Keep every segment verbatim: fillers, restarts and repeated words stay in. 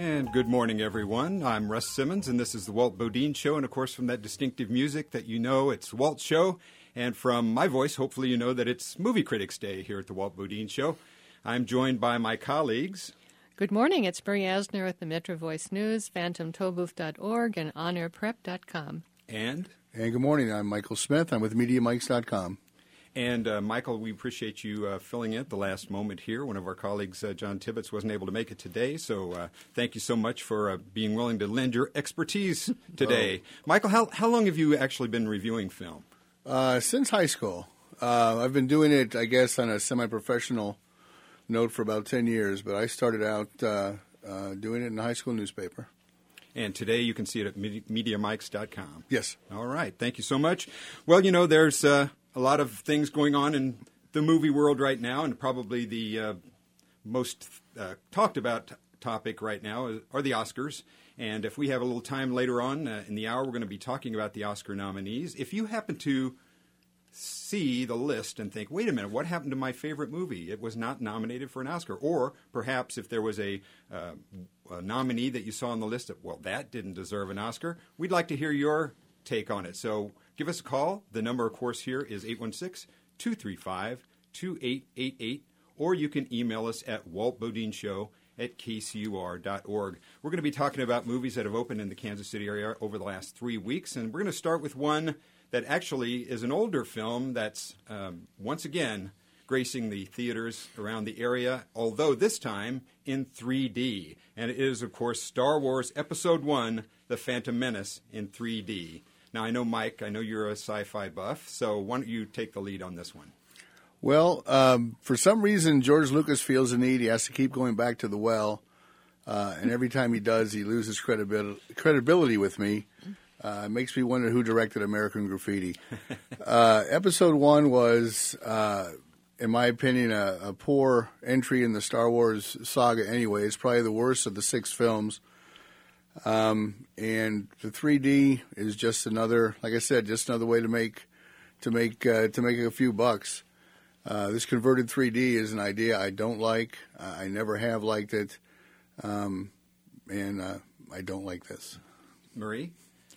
And good morning, everyone. I'm Russ Simmons, and this is the Walt Bodine Show. And, of course, from that distinctive music that you know, it's Walt's Show. And from my voice, hopefully you know that it's Movie Critics Day here at the Walt Bodine Show. I'm joined by my colleagues. Good morning. It's Marie Asner at the Metro Voice News, phantom tollbooth dot org, and on air prep dot com. And? And good morning. I'm Michael Smith. I'm with media mics dot com. And, uh, Michael, we appreciate you uh, filling in at the last moment here. One of our colleagues, uh, John Tibbetts, wasn't able to make it today, so uh, thank you so much for uh, being willing to lend your expertise today. Oh. Michael, how, how long have you actually been reviewing film? Uh, since high school. Uh, I've been doing it, I guess, on a semi-professional note for about ten years, but I started out uh, uh, doing it in a high school newspaper. And today you can see it at media mics dot com. Yes. All right. Thank you so much. Well, you know, there's uh, a lot of things going on in the movie world right now, and probably the uh, most uh, talked about t- topic right now are the Oscars. And if we have a little time later on uh, in the hour, we're going to be talking about the Oscar nominees. If you happen to see the list and think, wait a minute, what happened to my favorite movie? It was not nominated for an Oscar. Or perhaps if there was a, uh, a nominee that you saw on the list that, well, that didn't deserve an Oscar, we'd like to hear your take on it. So give us a call. The number, of course, here is eight one six, two three five, two eight eight eight, or you can email us at walt bodine show at k c u r dot org. We're going to be talking about movies that have opened in the Kansas City area over the last three weeks, and we're going to start with one that actually is an older film that's, um, once again, gracing the theaters around the area, although this time in three D. And it is, of course, Star Wars Episode one, The Phantom Menace in three D. Now, I know, Mike, I know you're a sci-fi buff, so why don't you take the lead on this one? Well, um, for some reason, George Lucas feels the need. He has to keep going back to the well, uh, and every time he does, he loses credibil- credibility with me. Uh, it makes me wonder who directed American Graffiti. uh, episode one was, uh, in my opinion, a, a poor entry in the Star Wars saga anyway. It's probably the worst of the six films. Um, and the three D is just another, like I said, just another way to make to make uh, to make a few bucks. Uh, this converted three D is an idea I don't like. Uh, I never have liked it, um, and uh, I don't like this. Marie?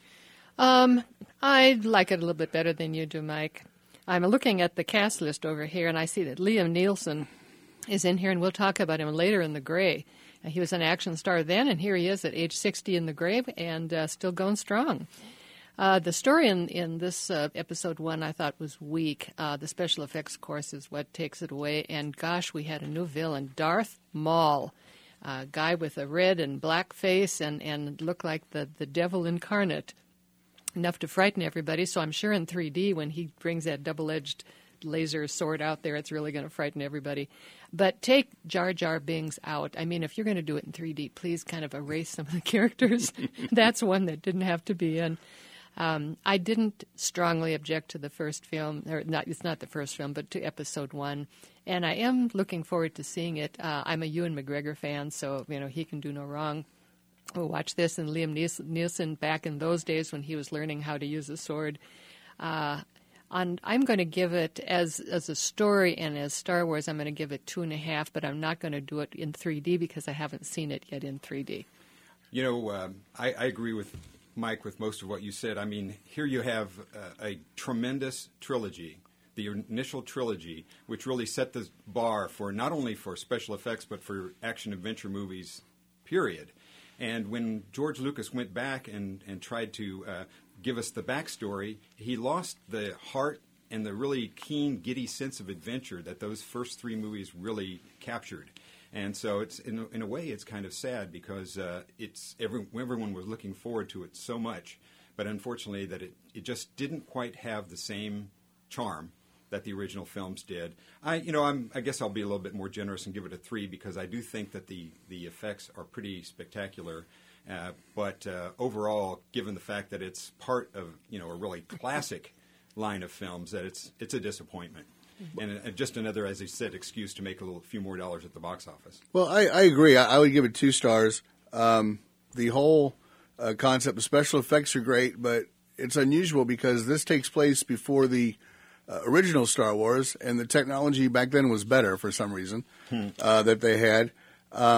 Um, I like it a little bit better than you do, Mike. I'm looking at the cast list over here, and I see that Liam Neeson is in here, and we'll talk about him later in The Gray. Uh, he was an action star then, and here he is at age sixty in The Gray, and uh, still going strong. Uh, the story in, in this uh, episode one I thought was weak. Uh, the special effects, of course, is what takes it away. And gosh, we had a new villain, Darth Maul, a uh, guy with a red and black face and, and looked like the, the devil incarnate, enough to frighten everybody. So I'm sure in three D, when he brings that double-edged laser sword out there, it's really going to frighten everybody. But take Jar Jar Binks out. I mean, if you're going to do it in three D, please kind of erase some of the characters. That's one that didn't have to be in. Um, I didn't strongly object to the first film, or not, it's not the first film, but to episode one. And I am looking forward to seeing it. Uh, I'm a Ewan McGregor fan, so, you know, he can do no wrong. We'll watch this, and Liam Neeson back in those days when he was learning how to use a sword. Uh, on, I'm going to give it, as as a story and as Star Wars, I'm going to give it two and a half, but I'm not going to do it in three D because I haven't seen it yet in three D. You know, um, I, I agree with Mike with most of what you said. I mean, here you have uh, a tremendous trilogy, the initial trilogy, which really set the bar for not only for special effects but for action-adventure movies, period. And when George Lucas went back and, and tried to uh, give us the backstory, he lost the heart and the really keen, giddy sense of adventure that those first three movies really captured. And so it's in a, in a way, it's kind of sad because uh, it's every, everyone was looking forward to it so much. But unfortunately, that it, it just didn't quite have the same charm that the original films did. I, you know, I'm, I guess I'll be a little bit more generous and give it a three because I do think that the, the effects are pretty spectacular. Uh, but uh, overall, given the fact that it's part of, you know, a really classic line of films, that it's it's a disappointment. And uh, just another, as I said, excuse to make a little few more dollars at the box office. Well, I, I agree. I, I would give it two stars. Um, the whole uh, concept of special effects are great, but it's unusual because this takes place before the Uh, original Star Wars, and the technology back then was better for some reason hmm. uh, that they had. Um,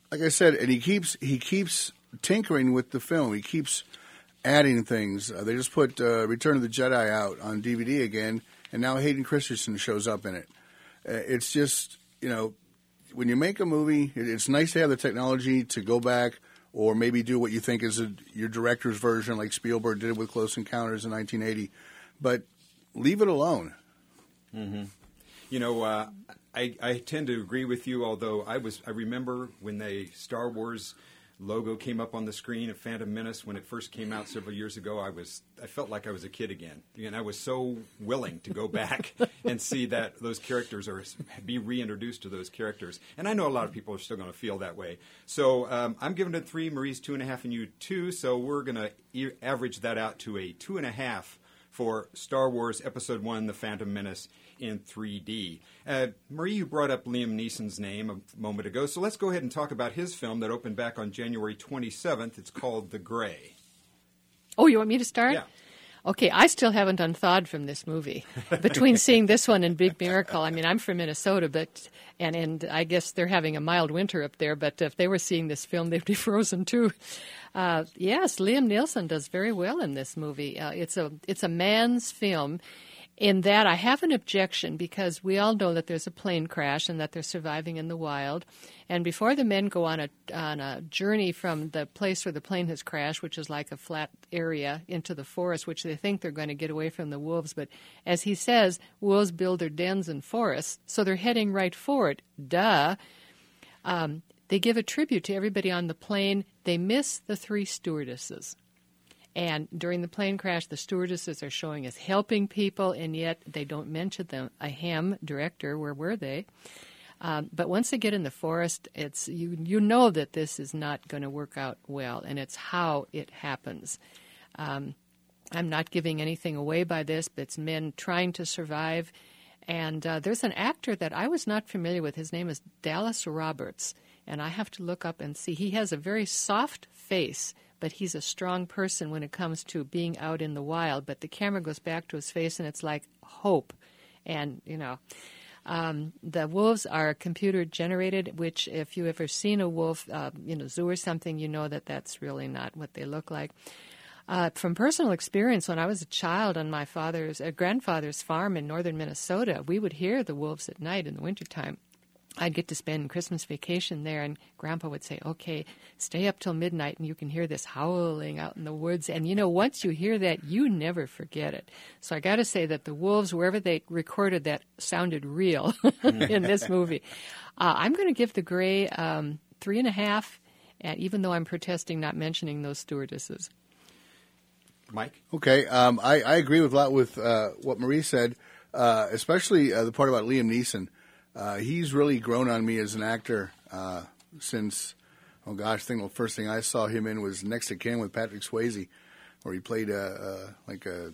like I said, and he keeps he keeps tinkering with the film. He keeps adding things. Uh, they just put uh, Return of the Jedi out on D V D again, and now Hayden Christensen shows up in it. Uh, it's just, you know, when you make a movie, it, it's nice to have the technology to go back or maybe do what you think is a, your director's version, like Spielberg did with Close Encounters in nineteen eighty. But leave it alone. Mm-hmm. You know, uh, I, I tend to agree with you, although I was I remember when the Star Wars logo came up on the screen of Phantom Menace when it first came out several years ago. I was I felt like I was a kid again, and I was so willing to go back and see that those characters or be reintroduced to those characters. And I know a lot of people are still going to feel that way. So um, I'm giving it three. Marie's two and a half, and you two. So we're going to e- average that out to a two and a half for Star Wars Episode One: The Phantom Menace in three D. Uh, Marie, you brought up Liam Neeson's name a moment ago, so let's go ahead and talk about his film that opened back on January twenty-seventh. It's called The Grey. Oh, you want me to start? Yeah. Okay, I still haven't unthawed from this movie. Between seeing this one and Big Miracle, I mean, I'm from Minnesota, but and and I guess they're having a mild winter up there. But if they were seeing this film, they'd be frozen too. Uh, yes, Liam Neeson does very well in this movie. Uh, it's a it's a man's film. In that, I have an objection because we all know that there's a plane crash and that they're surviving in the wild. And before the men go on a on a journey from the place where the plane has crashed, which is like a flat area, into the forest, which they think they're going to get away from the wolves. But as he says, wolves build their dens in forests, so they're heading right for it. Duh. Um, they give a tribute to everybody on the plane. They miss the three stewardesses. And during the plane crash, the stewardesses are showing us helping people, and yet they don't mention them. A ham director, where were they? Um, but once they get in the forest, it's you you know that this is not going to work out well, and it's how it happens. Um, I'm not giving anything away by this, but it's men trying to survive. And uh, there's an actor that I was not familiar with. His name is Dallas Roberts, and I have to look up and see. He has a very soft face, but he's a strong person when it comes to being out in the wild. But the camera goes back to his face, and it's like hope. And, you know, um, the wolves are computer-generated, which if you've ever seen a wolf, uh, in a zoo or something, you know that that's really not what they look like. Uh, from personal experience, when I was a child on my father's, uh, grandfather's farm in northern Minnesota, we would hear the wolves at night in the wintertime. I'd get to spend Christmas vacation there, and Grandpa would say, okay, stay up till midnight, and you can hear this howling out in the woods. And, you know, once you hear that, you never forget it. So I got to say that the wolves, wherever they recorded that, sounded real in this movie. Uh, I'm going to give The Grey um, three and a half, and even though I'm protesting not mentioning those stewardesses. Mike? Okay, um, I, I agree with a lot with uh, what Marie said, uh, especially uh, the part about Liam Neeson. Uh, he's really grown on me as an actor uh, since, oh gosh, I think the first thing I saw him in was Next to Kin with Patrick Swayze, where he played a, a like a,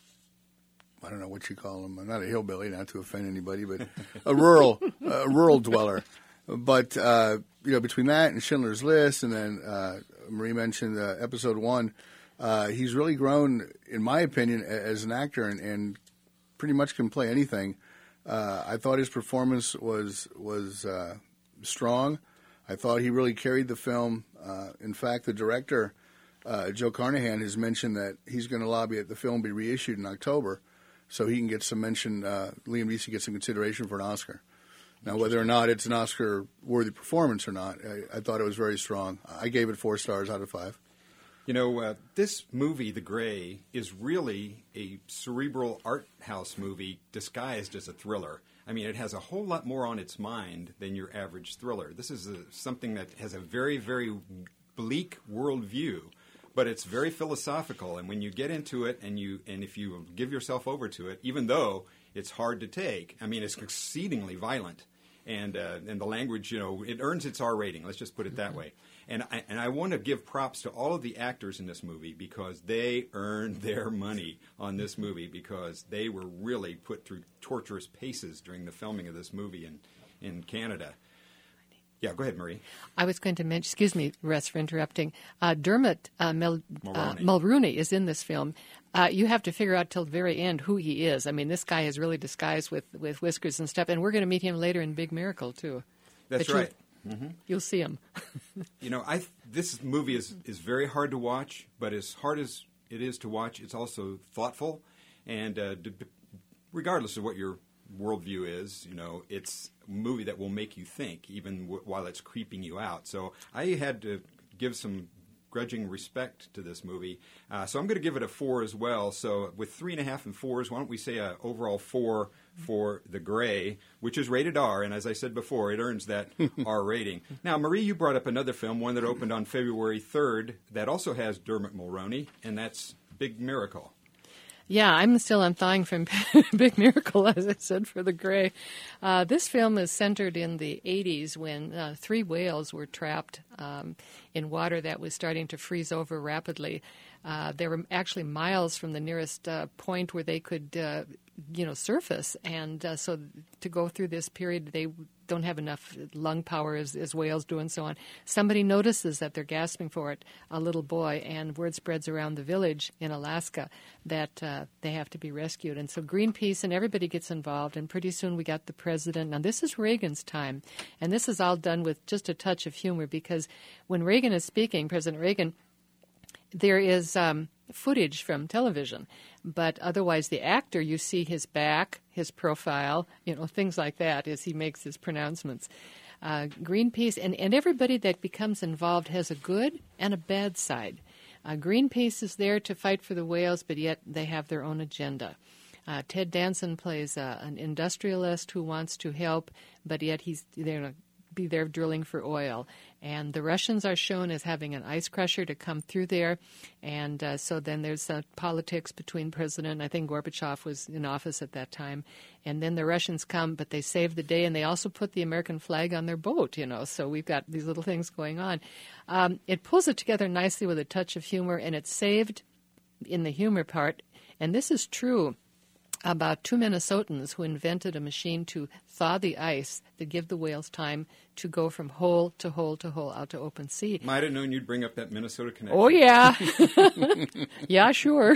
I don't know what you call him, not a hillbilly, not to offend anybody, but a rural a rural dweller. But uh, you know, between that and Schindler's List, and then uh, Marie mentioned uh, episode one, uh, he's really grown, in my opinion, as an actor, and, and pretty much can play anything. Uh, I thought his performance was was uh, strong. I thought he really carried the film. Uh, in fact, the director, uh, Joe Carnahan, has mentioned that he's going to lobby that the film be reissued in October so he can get some mention, uh, Liam Neeson gets some consideration for an Oscar. Now, whether or not it's an Oscar-worthy performance or not, I, I thought it was very strong. I gave it four stars out of five. You know, uh, this movie, The Grey, is really a cerebral art house movie disguised as a thriller. I mean, it has a whole lot more on its mind than your average thriller. This is a, something that has a very, very bleak worldview, but it's very philosophical. And when you get into it, and you and if you give yourself over to it, even though it's hard to take, I mean, it's exceedingly violent. And uh, and the language, you know, it earns its R rating. Let's just put it that way. And I, and I want to give props to all of the actors in this movie because they earned their money on this movie because they were really put through torturous paces during the filming of this movie in, in Canada. Yeah, go ahead, Marie. I was going to mention, excuse me, Russ, for interrupting. Uh, Dermot uh, Mel, uh, Mulroney. Mulroney is in this film. Uh, you have to figure out till the very end who he is. I mean, this guy is really disguised with, with whiskers and stuff, and we're going to meet him later in Big Miracle, too. That's But you- right. Mm-hmm. You'll see him. You know, I this movie is, is very hard to watch, but as hard as it is to watch, it's also thoughtful. And uh, d- regardless of what your worldview is, you know, it's a movie that will make you think, even w- while it's creeping you out. So I had to give some grudging respect to this movie. Uh, so I'm going to give it a four as well. So with three and a half and fours, why don't we say a overall four for The Gray, which is rated R, and as I said before, it earns that R rating. Now, Marie, you brought up another film, one that opened on February third, that also has Dermot Mulroney, and that's Big Miracle. Yeah, I'm still unthawing from Big Miracle, as I said, for The Gray. Uh, this film is centered in the eighties when uh, three whales were trapped um, in water that was starting to freeze over rapidly. Uh, they were actually miles from the nearest uh, point where they could, uh, you know, surface. And uh, so to go through this period, they don't have enough lung power as, as whales do and so on. Somebody notices that they're gasping for it, a little boy, and word spreads around the village in Alaska that uh, they have to be rescued. And so Greenpeace and everybody gets involved, and pretty soon we got the president. Now, this is Reagan's time, and this is all done with just a touch of humor because when Reagan is speaking, President Reagan, there is um, footage from television, but otherwise the actor, you see his back, his profile, you know, things like that as he makes his pronouncements. Uh, Greenpeace, and, and everybody that becomes involved has a good and a bad side. Uh, Greenpeace is there to fight for the whales, but yet they have their own agenda. Uh, Ted Danson plays uh, an industrialist who wants to help, but yet he's there be there drilling for oil. And the Russians are shown as having an ice crusher to come through there. And uh, so then there's uh, politics between President, I think Gorbachev was in office at that time. And then the Russians come, but they save the day, and they also put the American flag on their boat, you know. So we've got these little things going on. Um, it pulls it together nicely with a touch of humor, and it's saved in the humor part. And this is true about two Minnesotans who invented a machine to thaw the ice to give the whales time to go from hole to hole to hole out to open sea. Might have known you'd bring up that Minnesota connection. Oh, yeah. Yeah, sure.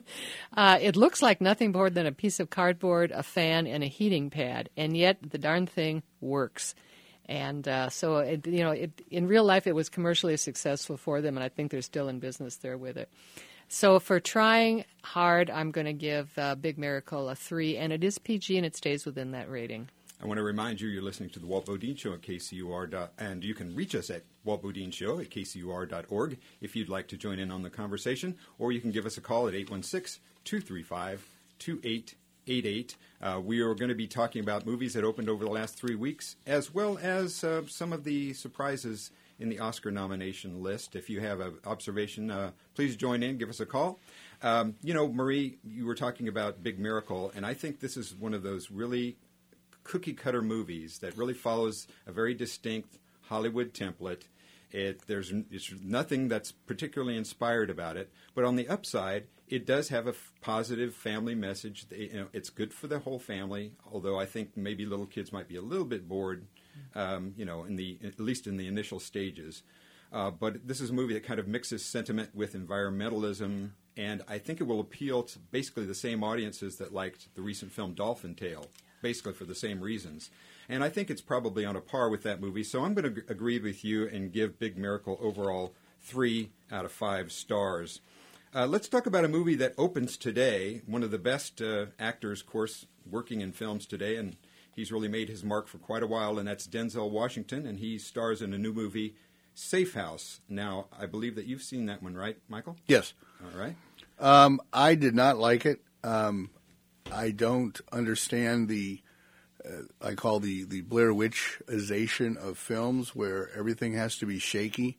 uh, it looks like nothing more than a piece of cardboard, a fan, and a heating pad, and yet the darn thing works. And uh, so, it, you know, it, in real life, it was commercially successful for them, and I think they're still in business there with it. So for trying hard, I'm going to give uh, Big Miracle a three, and it is P G, and it stays within that rating. I want to remind you you're listening to the Walt Bodine Show at K C U R. And you can reach us at Walt Bodine Show at K C U R dot org if you'd like to join in on the conversation, or you can give us a call at eight one six, two three five, two eight eight eight. Uh, we are going to be talking about movies that opened over the last three weeks, as well as uh, some of the surprises in the Oscar nomination list. If you have an observation, uh, please join in, give us a call. Um, you know, Marie, you were talking about Big Miracle, and I think this is one of those really cookie-cutter movies that really follows a very distinct Hollywood template. It, there's it's nothing that's particularly inspired about it, but on the upside, it does have a f- positive family message. They, you know, it's good for the whole family, although I think maybe little kids might be a little bit bored, um, you know, in the at least in the initial stages. Uh, but this is a movie that kind of mixes sentiment with environmentalism, and I think it will appeal to basically the same audiences that liked the recent film Dolphin Tale, basically for the same reasons. And I think it's probably on a par with that movie. So I'm going to g- agree with you and give Big Miracle overall three out of five stars. Uh, let's talk about a movie that opens today. One of the best uh, actors, of course, working in films today, and he's really made his mark for quite a while, and that's Denzel Washington, and he stars in a new movie, Safe House. Now, I believe that you've seen that one, right, Michael? Yes. All right. Um, I did not like it. Um, I don't understand the, uh, I call the, the Blair Witchization of films where everything has to be shaky.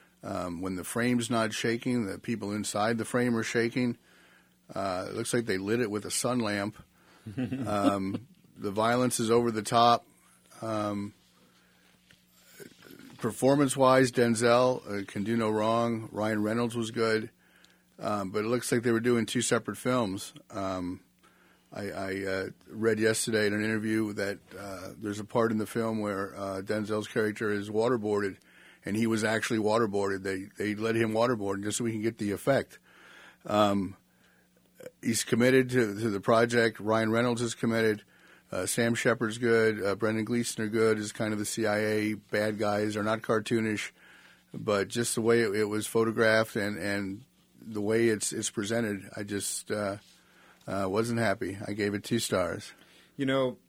Um, when the frame's not shaking, the people inside the frame are shaking. Uh, it looks like they lit it with a sun lamp. Um, the violence is over the top. Um, performance-wise, Denzel uh, can do no wrong. Ryan Reynolds was good. Um, but it looks like they were doing two separate films. Um, I, I uh, read yesterday in an interview that uh, there's a part in the film where uh, Denzel's character is waterboarded, and he was actually waterboarded. They they let him waterboard just so we can get the effect. Um, he's committed to, to the project. Ryan Reynolds is committed. Uh, Sam Shepard's good. Uh, Brendan Gleeson are good as kind of the C I A bad guys. They're not cartoonish, but just the way it, it was photographed and, and the way it's it's presented, I just uh, uh, wasn't happy. I gave it two stars. You know,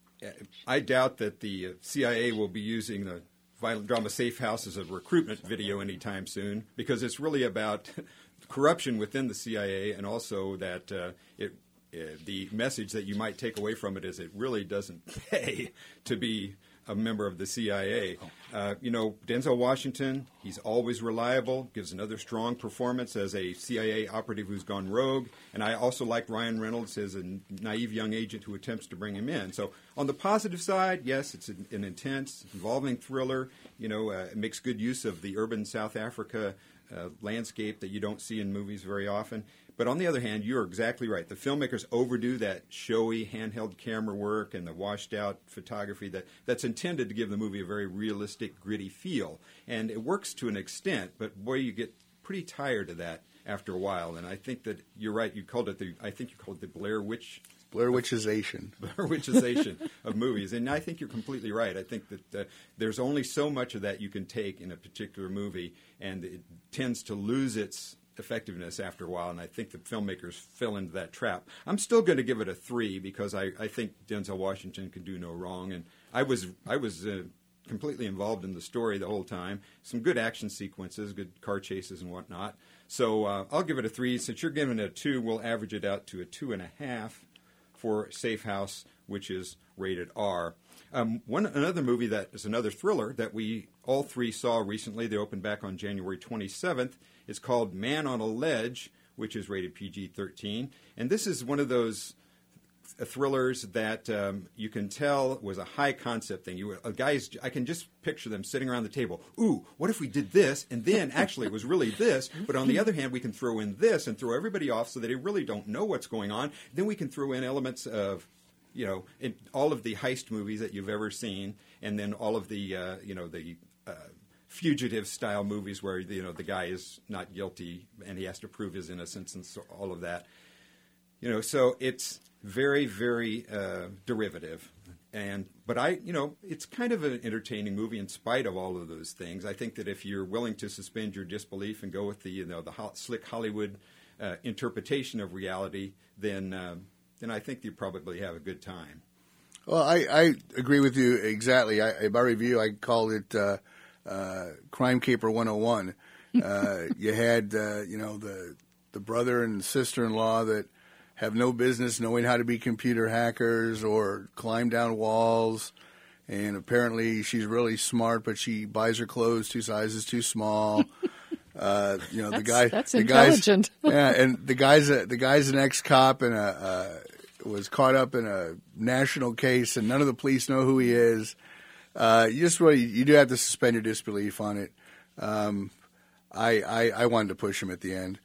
I doubt that the C I A will be using the violent drama Safe House as a recruitment video anytime soon, because it's really about corruption within the C I A, and also that uh, it uh, the message that you might take away from it is it really doesn't pay to be a member of the C I A. Uh, you know, Denzel Washington, he's always reliable, gives another strong performance as a C I A operative who's gone rogue. And I also like Ryan Reynolds as a naive young agent who attempts to bring him in. So on the positive side, yes, it's an, an intense, involving thriller. You know, uh, it makes good use of the urban South Africa uh, landscape that you don't see in movies very often. But on the other hand, you're exactly right. The filmmakers overdo that showy handheld camera work and the washed-out photography that, that's intended to give the movie a very realistic, gritty feel. And it works to an extent, but boy, you get pretty tired of that after a while. And I think that you're right. You called it the, I think you called it the Blair Witch. Blair Witchization. Blair Witchization of movies. And I think you're completely right. I think that uh, there's only so much of that you can take in a particular movie, and it tends to lose its effectiveness after a while, and I think the filmmakers fell into that trap. I'm still going to give it a three because I, I think Denzel Washington can do no wrong, and I was I was uh, completely involved in the story the whole time. Some good action sequences, good car chases and whatnot. So uh, I'll give it a three. Since you're giving it a two, we'll average it out to a two and a half for Safe House, which is rated R. Um, one another movie that is another thriller that we all three saw recently. They opened back on January twenty-seventh. It's called Man on a Ledge, which is rated P G thirteen. And this is one of those thrillers that um, you can tell was a high concept thing. You a guys, I can just picture them sitting around the table. Ooh, what if we did this? And then actually it was really this. But on the other hand, we can throw in this and throw everybody off so that they really don't know what's going on. Then we can throw in elements of, you know, in all of the heist movies that you've ever seen, and then all of the, uh, you know, the uh, fugitive-style movies where, you know, the guy is not guilty and he has to prove his innocence and so, all of that. You know, so it's very, very uh, derivative. And but I, you know, it's kind of an entertaining movie in spite of all of those things. I think that if you're willing to suspend your disbelief and go with the, you know, the ho- slick Hollywood uh, interpretation of reality, then uh, then I think you probably have a good time. Well, I, I agree with you exactly. I, in my review, I called it uh, uh, Crime Caper one oh one. Uh, you had, uh, you know, the the brother and sister-in-law that have no business knowing how to be computer hackers or climb down walls. And apparently she's really smart, but she buys her clothes two sizes too small. Uh, you know, that's, the guy, that's the intelligent. Guy's, yeah, and the guy's a, the guy's an ex-cop and a, uh, was caught up in a national case, and none of the police know who he is. Uh, you just really, you do have to suspend your disbelief on it. Um, I, I, I wanted to push him at the end,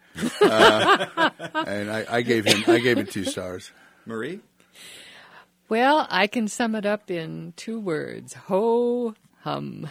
uh, and I, I gave him, I gave it two stars. Marie? Well, I can sum it up in two words: ho hum.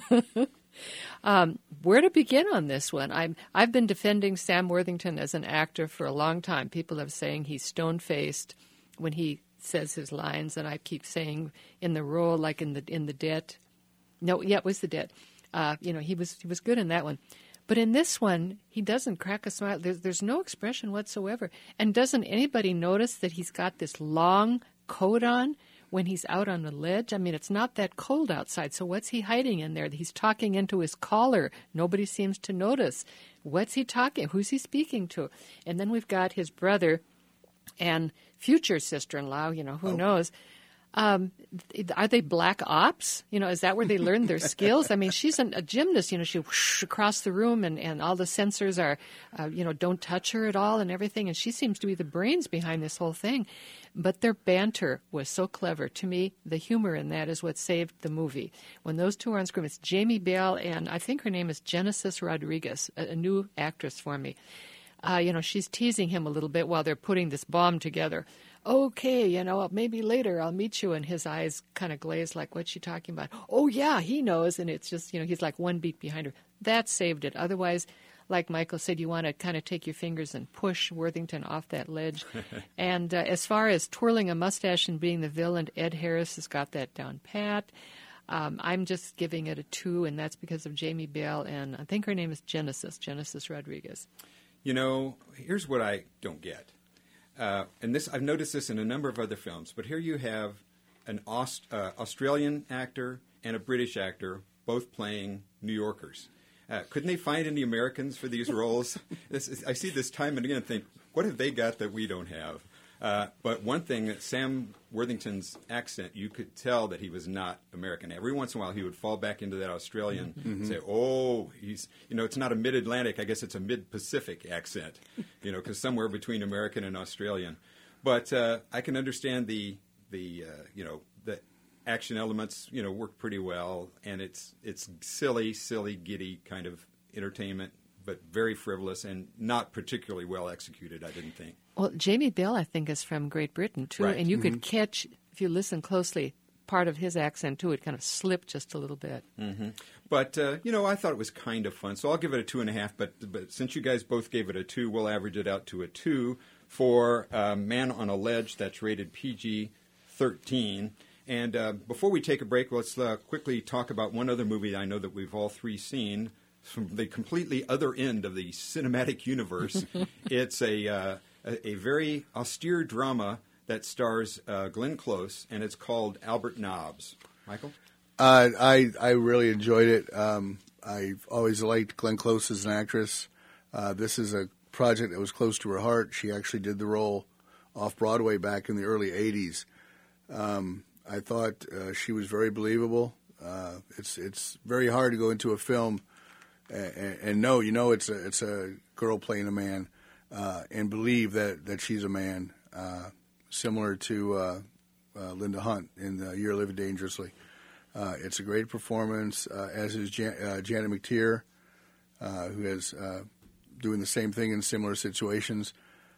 Um, where to begin on this one? I'm, I've been defending Sam Worthington as an actor for a long time. People are saying he's stone-faced when he says his lines, and I keep saying in the role, like in the in the Debt. No, yeah, it was the Debt. Uh, you know, he was he was good in that one, but in this one, he doesn't crack a smile. There's there's no expression whatsoever. And doesn't anybody notice that he's got this long coat on when he's out on the ledge? I mean, it's not that cold outside, so what's he hiding in there? He's talking into his collar. Nobody seems to notice. What's he talking? Who's he speaking to? And then we've got his brother and future sister-in-law, you know, who oh. knows. Um, are they black ops? You know, is that where they learn their skills? I mean, she's an, a gymnast, you know, she whoosh across the room and, and all the sensors are, uh, you know, don't touch her at all and everything. And she seems to be the brains behind this whole thing. But their banter was so clever. To me, the humor in that is what saved the movie. When those two are on screen, it's Jamie Bell and I think her name is Genesis Rodriguez, a, a new actress for me. Uh, you know, she's teasing him a little bit while they're putting this bomb together. Okay, you know, maybe later I'll meet you. And his eyes kind of glaze like, what's she talking about? Oh, yeah, he knows. And it's just, you know, he's like one beat behind her. That saved it. Otherwise, like Michael said, you want to kind of take your fingers and push Worthington off that ledge. And uh, as far as twirling a mustache and being the villain, Ed Harris has got that down pat. Um, I'm just giving it a two, and that's because of Jamie Bell, and I think her name is Genesis, Genesis Rodriguez. You know, here's what I don't get. Uh, and this I've noticed this in a number of other films, but here you have an Aust- uh, Australian actor and a British actor both playing New Yorkers. Uh, couldn't they find any Americans for these roles? This is, I see this time and again and think, what have they got that we don't have? Uh, but one thing, Sam Worthington's accent, you could tell that he was not American. Every once in a while, he would fall back into that Australian Mm-hmm. and say, oh, he's, you know, it's not a mid-Atlantic. I guess it's a mid-Pacific accent, you know, because somewhere between American and Australian. But uh, I can understand the, the uh, you know, the action elements, you know, work pretty well. And it's, it's silly, silly, giddy kind of entertainment, but very frivolous and not particularly well executed, I didn't think. Well, Jamie Bell, I think, is from Great Britain, too. Right. And you could catch, if you listen closely, part of his accent, too. It kind of slipped just a little bit. Mm-hmm. But, uh, you know, I thought it was kind of fun. So I'll give it a two and a half. But, but since you guys both gave it a two, we'll average it out to a two for uh, Man on a Ledge. That's rated P G thirteen. And uh, before we take a break, let's uh, quickly talk about one other movie I know that we've all three seen from the completely other end of the cinematic universe. It's a, uh, a, a very austere drama that stars uh, Glenn Close, and it's called Albert Nobbs. Michael? Uh, I I really enjoyed it. Um, I've always liked Glenn Close as an actress. Uh, this is a project that was close to her heart. She actually did the role off Broadway back in the early eighties. Um, I thought uh, she was very believable. Uh, it's it's very hard to go into a film and, and know you know it's a it's a girl playing a man uh, and believe that, that she's a man, uh, similar to uh, uh, Linda Hunt in uh, You're Living Dangerously. Uh, it's a great performance, uh, as is Jan- uh, Janet McTeer, uh, who is uh, doing the same thing in similar situations.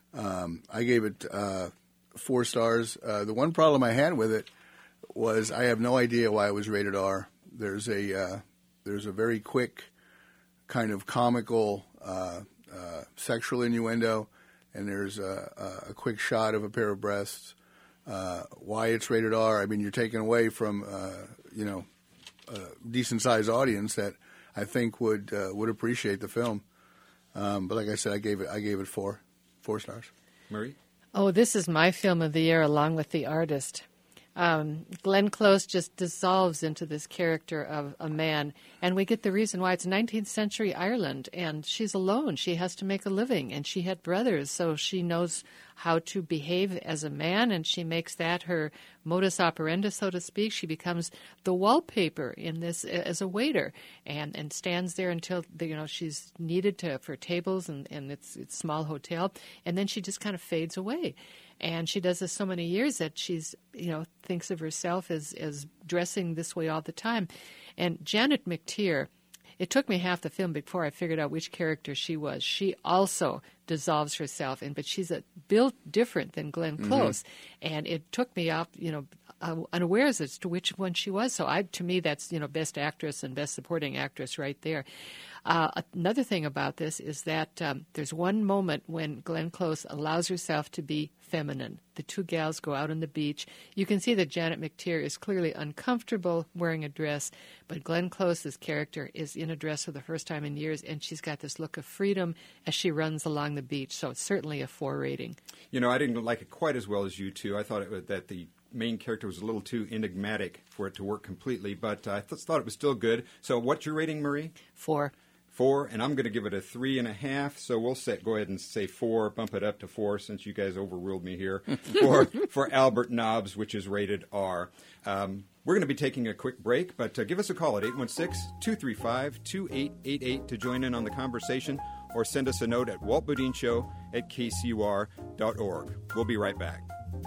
Um, I gave it uh, four stars. Uh, the one problem I had with it was I have no idea why it was rated R. There's a uh, there's a very quick kind of comical uh, uh, sexual innuendo, and there's a, a quick shot of a pair of breasts. Uh, why it's rated R? I mean, you're taking away from uh, you know a decent sized audience that I think would uh, would appreciate the film. Um, but like I said, I gave it I gave it four four stars. Marie? Oh, this is my film of the year, along with The Artist. Um, Glenn Close just dissolves into this character of a man, and we get the reason why. It's nineteenth century Ireland, and she's alone. She has to make a living, and she had brothers, so she knows how to behave as a man, and she makes that her modus operandi, so to speak. She becomes the wallpaper in this as a waiter, and, and stands there until you know she's needed to for tables and and it's it's small hotel, and then she just kind of fades away. And she does this so many years that she's, you know, thinks of herself as, as dressing this way all the time. And Janet McTeer, it took me half the film before I figured out which character she was. She also dissolves herself, and but she's a, built different than Glenn Close. Mm-hmm. And it took me off, you know, uh, unawares as to which one she was. So I, to me, that's, you know, best actress and best supporting actress right there. Uh, another thing about this is that um, there's one moment when Glenn Close allows herself to be feminine. The two gals go out on the beach. You can see that Janet McTeer is clearly uncomfortable wearing a dress, but Glenn Close's character is in a dress for the first time in years, and she's got this look of freedom as she runs along the beach. So it's certainly a four rating. You know, I didn't like it quite as well as you two. I thought it was, that the main character was a little too enigmatic for it to work completely, but I th- thought it was still good. So what's your rating, Marie? Four. Four, and I'm going to give it a three and a half. So we'll say, go ahead and say four, bump it up to four, since you guys overruled me here. for for Albert Nobbs, which is rated R. Um, we're going to be taking a quick break, but uh, give us a call at eight one six, two three five, two eight eight eight to join in on the conversation, or send us a note at walt bodine show at k c u r dot org. We'll be right back.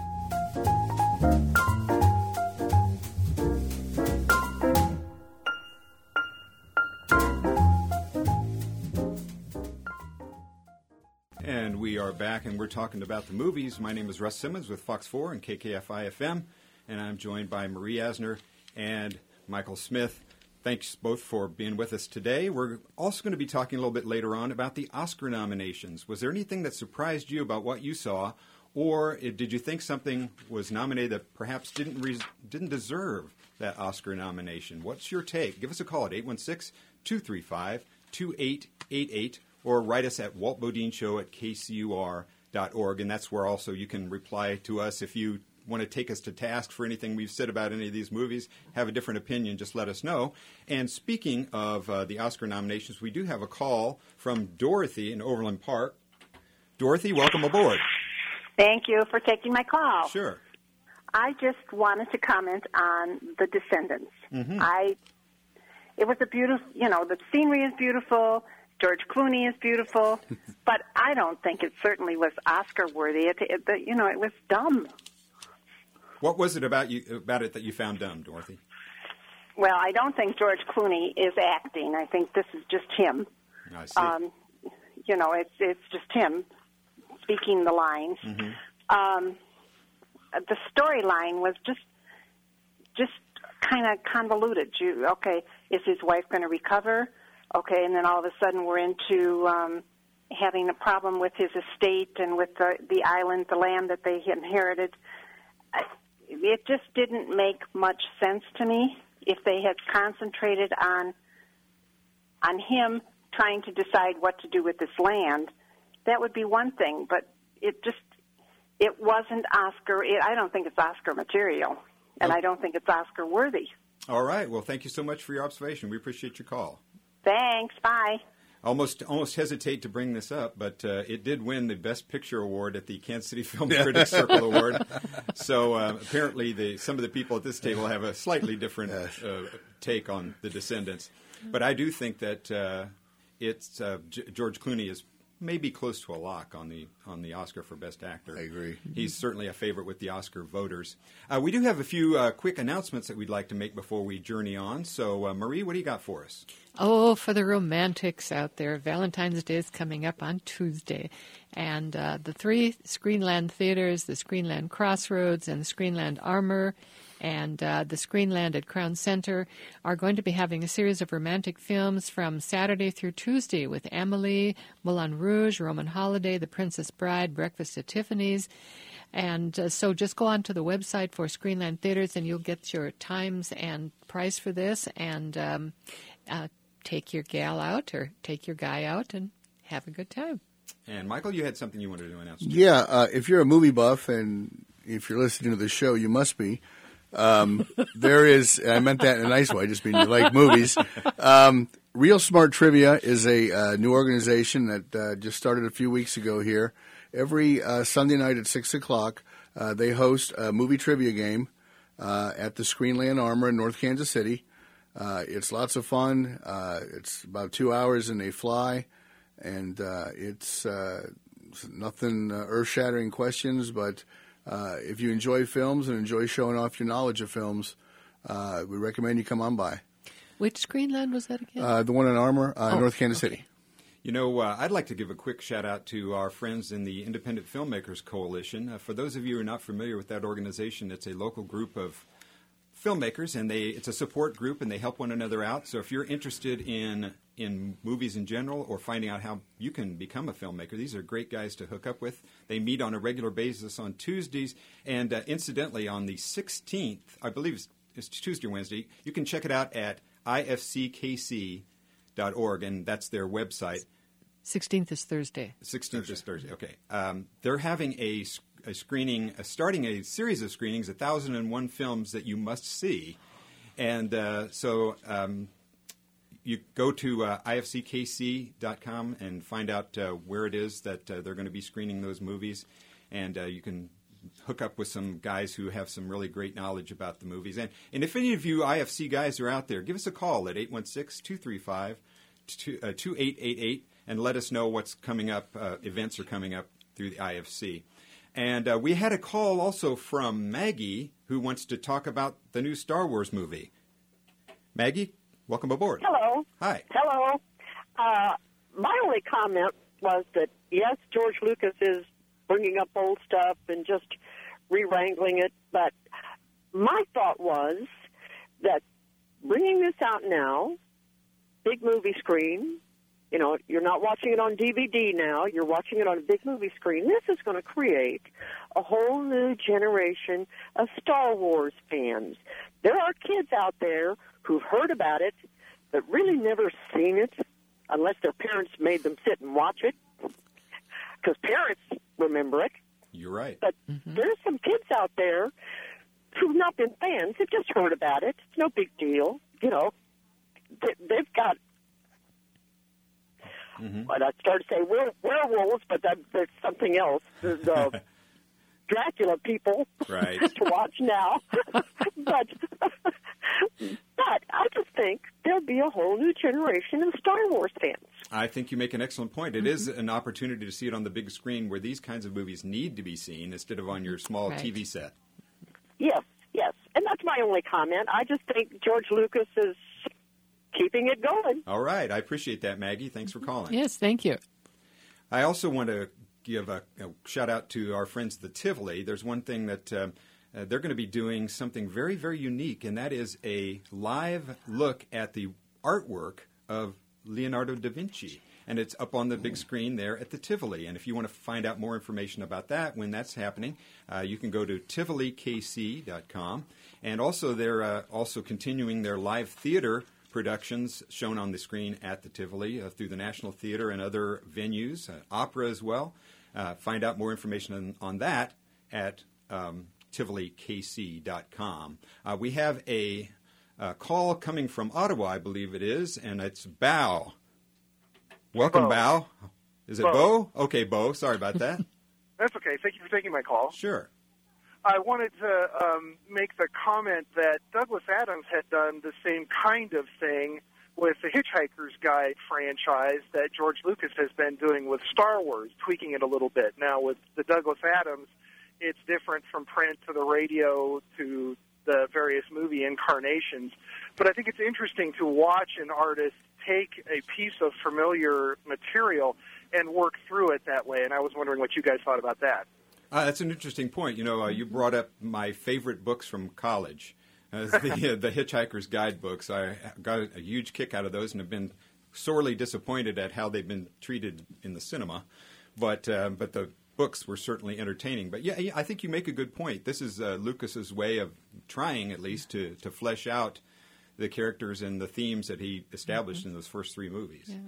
And we are back, and we're talking about the movies. My name is Russ Simmons with Fox four and K K F I F M, and I'm joined by Marie Asner and Michael Smith. Thanks both for being with us today. We're also going to be talking a little bit later on about the Oscar nominations. Was there anything that surprised you about what you saw, or did you think something was nominated that perhaps didn't re- didn't deserve that Oscar nomination? What's your take? Give us a call at eight one six, two three five, two eight eight eight or write us at walt bodine show at k c u r dot org, and that's where also you can reply to us if you want to take us to task for anything we've said about any of these movies, have a different opinion, just let us know. And speaking of uh, the Oscar nominations, we do have a call from Dorothy in Overland Park. Dorothy, welcome aboard. Thank you for taking my call. Sure. I just wanted to comment on The Descendants. Mm-hmm. I, it was a beautiful, you know, the scenery is beautiful, George Clooney is beautiful, but I don't think it certainly was Oscar worthy. It, it, the, you know, it was dumb. What was it about you about it that you found dumb, Dorothy? Well, I don't think George Clooney is acting. I think this is just him. I see. Um, you know, it's it's just him speaking the lines. Mm-hmm. Um, the storyline was just just kind of convoluted. You, okay, is his wife going to recover? Okay, and then all of a sudden we're into um, having a problem with his estate and with the, the island, the land that they inherited. It just didn't make much sense to me. If they had concentrated on on him trying to decide what to do with this land, that would be one thing. But it just it wasn't Oscar. It, I don't think it's Oscar material, and Oh. I don't think it's Oscar worthy. All right. Well, thank you so much for your observation. We appreciate your call. Thanks. Bye. Almost almost hesitate to bring this up, but uh, it did win the Best Picture award at the Kansas City Film Critics Circle Award. So uh, apparently the, some of the people at this table have a slightly different uh, take on The Descendants. But I do think that uh, it's uh, G- George Clooney is maybe close to a lock on the on the Oscar for Best Actor. I agree. He's certainly a favorite with the Oscar voters. Uh, we do have a few uh, quick announcements that we'd like to make before we journey on. So, uh, Marie, what do you got for us? Oh, for the romantics out there, Valentine's Day is coming up on Tuesday. And uh, the three Screenland theaters, the Screenland Crossroads and the Screenland Armour and uh, the Screenland at Crown Center are going to be having a series of romantic films from Saturday through Tuesday with Amelie, Moulin Rouge, Roman Holiday, The Princess Bride, Breakfast at Tiffany's. And uh, so just go on to the website for Screenland Theaters and you'll get your times and price for this and um, uh, take your gal out or take your guy out and have a good time. And, Michael, you had something you wanted to announce. Yeah, uh, if you're a movie buff and if you're listening to the show, you must be. Um, there is, I meant that in a nice way, just mean you like movies. Um, Real Smart Trivia is a uh, new organization that uh, just started a few weeks ago here. Every uh, Sunday night at six o'clock, uh, they host a movie trivia game uh, at the Screenland Armour in North Kansas City. Uh, it's lots of fun. Uh, it's about two hours and they fly. And uh, it's uh, nothing uh, earth-shattering questions, but uh, if you enjoy films and enjoy showing off your knowledge of films, uh, we recommend you come on by. Which Screenland was that again? Uh, the one in Armour, uh, Oh, North Kansas okay. City. You know, uh, I'd like to give a quick shout-out to our friends in the Independent Filmmakers Coalition. Uh, for those of you who are not familiar with that organization, it's a local group of filmmakers, and they it's a support group, and they help one another out. So if you're interested in in movies in general or finding out how you can become a filmmaker, these are great guys to hook up with. They meet on a regular basis on Tuesdays, and uh, incidentally, on the sixteenth, I believe it's, it's Tuesday or Wednesday, you can check it out at I F C K C dot org, and that's their website. sixteenth is Thursday. sixteenth is Thursday. Okay. Um, they're having a, a screening, uh, starting a series of screenings, one thousand one films that you must see. And uh, so um, you go to uh, I F C K C dot com and find out uh, where it is that uh, they're going to be screening those movies. And uh, you can hook up with some guys who have some really great knowledge about the movies. And, and if any of you I F C guys are out there, give us a call at eight one six, two three five, two eight eight eight and let us know what's coming up, uh, events are coming up through the I F C. And uh, we had a call also from Maggie, who wants to talk about the new Star Wars movie. Maggie, welcome aboard. Hello. Hi. Hello. Uh, my only comment was that, yes, George Lucas is bringing up old stuff and just re-wrangling it, but my thought was that bringing this out now, big movie screen. You know, you're not watching it on D V D now. You're watching it on a big movie screen. This is going to create a whole new generation of Star Wars fans. There are kids out there who've heard about it but really never seen it unless their parents made them sit and watch it, because parents remember it. You're right. But Mm-hmm. there's some kids out there who've not been fans. They've just heard about it. It's no big deal. You know, they, they've got... Mm-hmm. But I started to say were- werewolves, but that, there's something else. There's uh, Dracula people Right. to watch now. but but I just think there'll be a whole new generation of Star Wars fans. I think you make an excellent point. It is an opportunity to see it on the big screen where these kinds of movies need to be seen instead of on your small Right. T V set. Yes, yes. And that's my only comment. I just think George Lucas is keeping it going. All right. I appreciate that, Maggie. Thanks for calling. Yes, thank you. I also want to give a, a shout out to our friends at the Tivoli. There's one thing that uh, uh, they're going to be doing something very, very unique, and that is a live look at the artwork of Leonardo da Vinci. And it's up on the big screen there at the Tivoli. And if you want to find out more information about that, when that's happening, uh, you can go to tivoli k c dot com. And also, they're uh, also continuing their live theater productions shown on the screen at the Tivoli uh, through the National Theater and other venues, uh, opera as well. Uh, find out more information on, on that at um, tivoli k c dot com. Uh, we have a, a call coming from Ottawa, I believe it is, and it's Bao. Welcome, Bo. Bao. Is it Bo? Bo. Okay, Bo. Sorry about that. That's okay. Thank you for taking my call. Sure. I wanted to um, make the comment that Douglas Adams had done the same kind of thing with the Hitchhiker's Guide franchise that George Lucas has been doing with Star Wars, tweaking it a little bit. Now, with the Douglas Adams, it's different from print to the radio to the various movie incarnations. But I think it's interesting to watch an artist take a piece of familiar material and work through it that way. And I was wondering what you guys thought about that. Uh, that's an interesting point. You know, uh, you brought up my favorite books from college, uh, the, uh, the Hitchhiker's Guide books. I got a, a huge kick out of those and have been sorely disappointed at how they've been treated in the cinema. But uh, but the books were certainly entertaining. But yeah, I think you make a good point. This is uh, Lucas's way of trying, at least, to, to flesh out the characters and the themes that he established mm-hmm. in those first three movies. Yeah.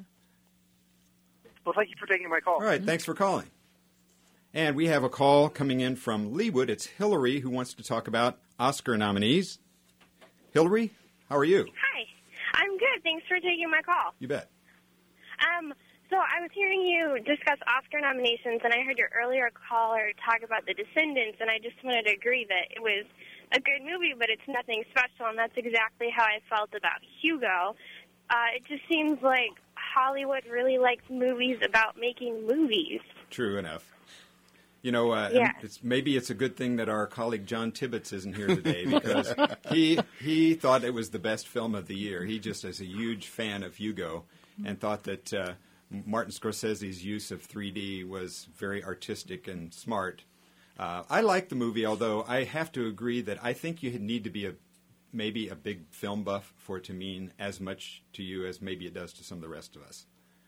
Well, thank you for taking my call. All right, Mm-hmm. thanks for calling. And we have a call coming in from Leawood. It's Hillary who wants to talk about Oscar nominees. Hillary, how are you? Hi. I'm good. Thanks for taking my call. You bet. Um, so I was hearing you discuss Oscar nominations, and I heard your earlier caller talk about The Descendants, and I just wanted to agree that it was a good movie, but it's nothing special, and that's exactly how I felt about Hugo. Uh, it just seems like Hollywood really likes movies about making movies. True enough. You know, uh, Yeah. it's, maybe it's a good thing that our colleague John Tibbetts isn't here today because he he thought it was the best film of the year. He just is a huge fan of Hugo and thought that uh, Martin Scorsese's use of three D was very artistic and smart. Uh, I like the movie, although I have to agree that I think you need to be a maybe a big film buff for it to mean as much to you as maybe it does to some of the rest of us.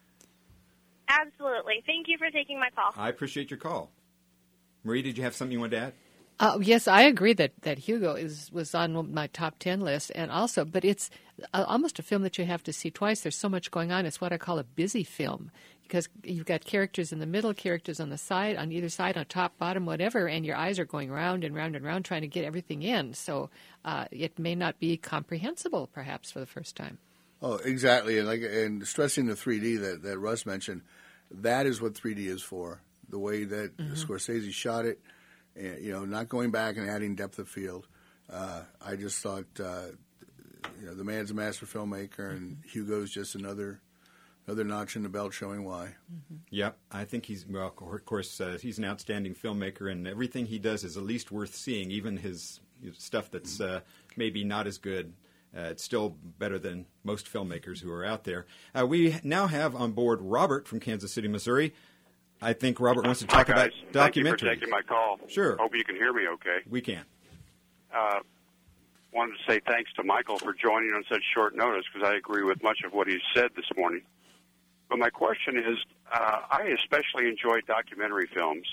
Absolutely. Thank you for taking my call. I appreciate your call. Marie, did you have something you wanted to add? Uh, yes, I agree that, that Hugo is was on my top ten list, and also, but it's uh, almost a film that you have to see twice. There's so much going on. It's what I call a busy film because you've got characters in the middle, characters on the side, on either side, on top, bottom, whatever, and your eyes are going round and round and round trying to get everything in. So uh, it may not be comprehensible, perhaps, for the first time. Oh, exactly, and like and stressing the three D that, that Russ mentioned, that is what three D is for. The way that mm-hmm. Scorsese shot it, and, you know, not going back and adding depth of field. Uh, I just thought, uh, you know, the man's a master filmmaker, and mm-hmm. Hugo's just another another notch in the belt, showing why. Mm-hmm. Yep, I think he's well. Of course, uh, he's an outstanding filmmaker, and everything he does is at least worth seeing. Even his stuff that's uh, maybe not as good. Uh, it's still better than most filmmakers who are out there. Uh, we now have on board Robert from Kansas City, Missouri. I think Robert wants to talk Hi, guys. about documentaries. Thank you for taking my call. Sure. Hope you can hear me okay. We can. Uh, wanted to say thanks to Michael for joining on such short notice, because I agree with much of what he said this morning. But my question is, uh, I especially enjoy documentary films,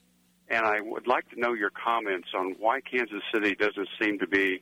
and I would like to know your comments on why Kansas City doesn't seem to be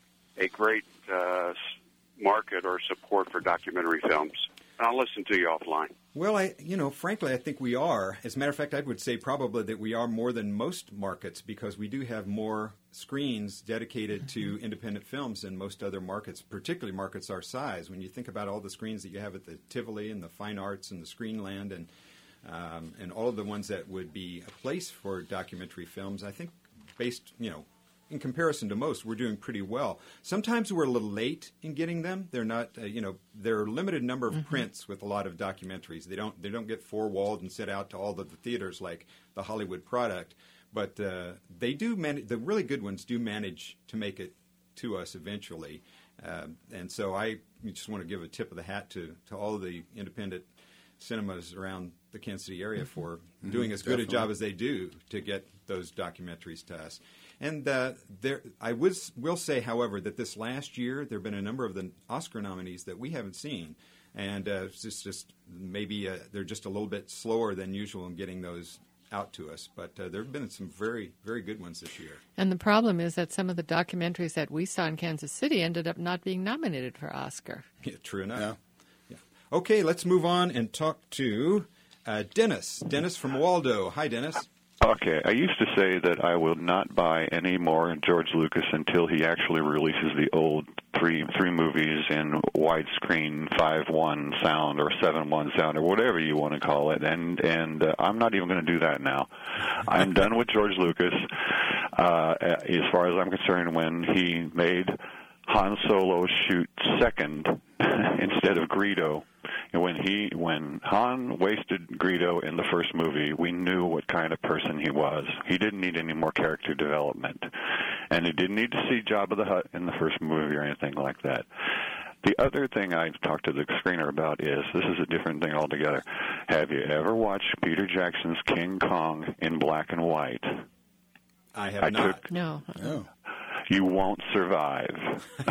a great uh, market or support for documentary films. And I'll listen to you offline. Well, I, you know, frankly, I think we are. As a matter of fact, I would say probably that we are more than most markets, because we do have more screens dedicated to independent films than most other markets, particularly markets our size. When you think about all the screens that you have at the Tivoli and the Fine Arts and the Screenland and um, and all of the ones that would be a place for documentary films, I think based, you know, in comparison to most, we're doing pretty well. Sometimes we're a little late in getting them. They're not, uh, you know, there are a limited number of mm-hmm. prints with a lot of documentaries. They don't, they don't get four-walled and sent out to all of the theaters like the Hollywood product. But uh, they do manage. The really good ones do manage to make it to us eventually. Uh, and so I just want to give a tip of the hat to, to all of the independent cinemas around the Kansas City area for mm-hmm. doing as good Definitely. a job as they do to get those documentaries to us. And uh, there, I was, will say, however, that this last year there have been a number of the Oscar nominees that we haven't seen, and uh, it's just, just maybe uh, they're just a little bit slower than usual in getting those out to us. But uh, there have been some very, very good ones this year. And the problem is that some of the documentaries that we saw in Kansas City ended up not being nominated for Oscar. Yeah, true enough. Yeah. Yeah. Okay, let's move on and talk to uh, Dennis. Dennis from Waldo. Hi, Dennis. Okay, I used to say that I will not buy any more George Lucas until he actually releases the old three three movies in widescreen five one sound or seven one sound or whatever you want to call it, and and uh, I'm not even going to do that now. I'm done with George Lucas. Uh, as far as I'm concerned, when he made Han Solo shoot second instead of Greedo. And when he, when Han wasted Greedo in the first movie, we knew what kind of person he was. He didn't need any more character development, and he didn't need to see Jabba the Hutt in the first movie or anything like that. The other thing I talked to the screener about is, this is a different thing altogether. Have you ever watched Peter Jackson's King Kong in black and white? I have I not. Took, no. Oh. You won't survive. Is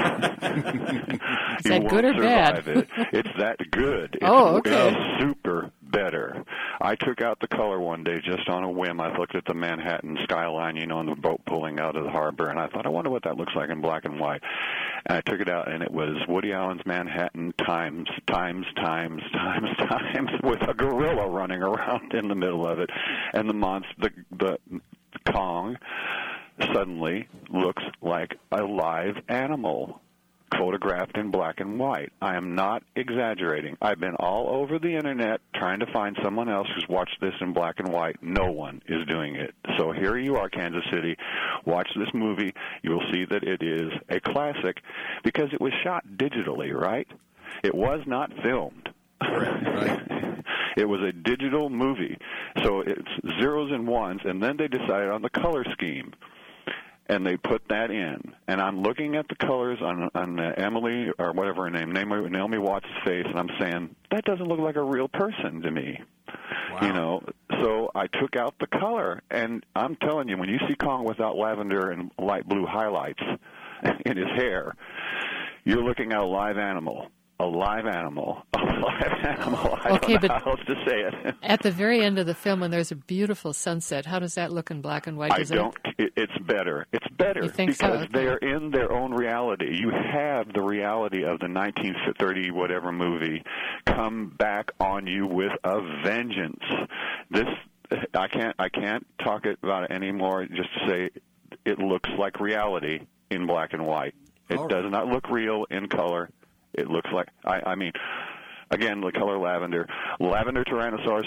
that good or bad? It. It's that good. It's, oh, okay. It's super better. I took out the color one day just on a whim. I looked at the Manhattan skyline, you know, and the boat pulling out of the harbor, and I thought, I wonder what that looks like in black and white. And I took it out, and it was Woody Allen's Manhattan times, times, times, times, times, with a gorilla running around in the middle of it, and the monster, the, the Kong, suddenly looks like a live animal photographed in black and white. I am not exaggerating. I've been all over the internet trying to find someone else who's watched this in black and white. No one is doing it. So here you are, Kansas City. Watch this movie. You will see that it is a classic because it was shot digitally, right? It was not filmed. Right, right. It was a digital movie. So it's zeros and ones, and then they decided on the color scheme. And they put that in, and I'm looking at the colors on on uh, Emily or whatever her name, Naomi, Naomi Watts' face, and I'm saying that doesn't look like a real person to me. Wow. You know, so I took out the color, and I'm telling you, when you see Kong without lavender and light blue highlights in his hair, you're looking at a live animal. A live animal. A live animal. I okay, don't know but how else to say it. At the very end of the film, when there's a beautiful sunset, how does that look in black and white? Does I don't. It, it's better. It's better you think because so? Okay. they are in their own reality. You have the reality of the nineteen thirty whatever movie come back on you with a vengeance. This I can't. I can't talk about it anymore. Just to say, it looks like reality in black and white. It All does right. not look real in color. It looks like, I, I mean, again, the color lavender, lavender Tyrannosaurus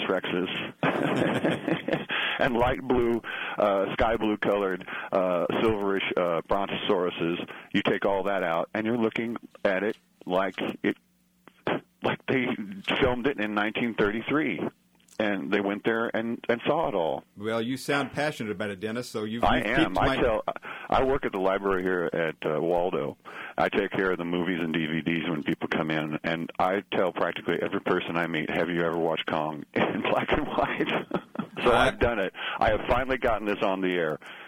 rexes, and light blue, uh, sky blue colored, uh, silverish uh, brontosauruses. You take all that out, and you're looking at it like it, like they filmed it in nineteen thirty-three. And they went there and, and saw it all. Well, you sound passionate about it, Dennis. So you've. I you've am. I my... tell. I work at the library here at uh, Waldo. I take care of the movies and D V Ds when people come in, and I tell practically every person I meet, "Have you ever watched Kong in black and white?" So I... I've done it. I have finally gotten this on the air.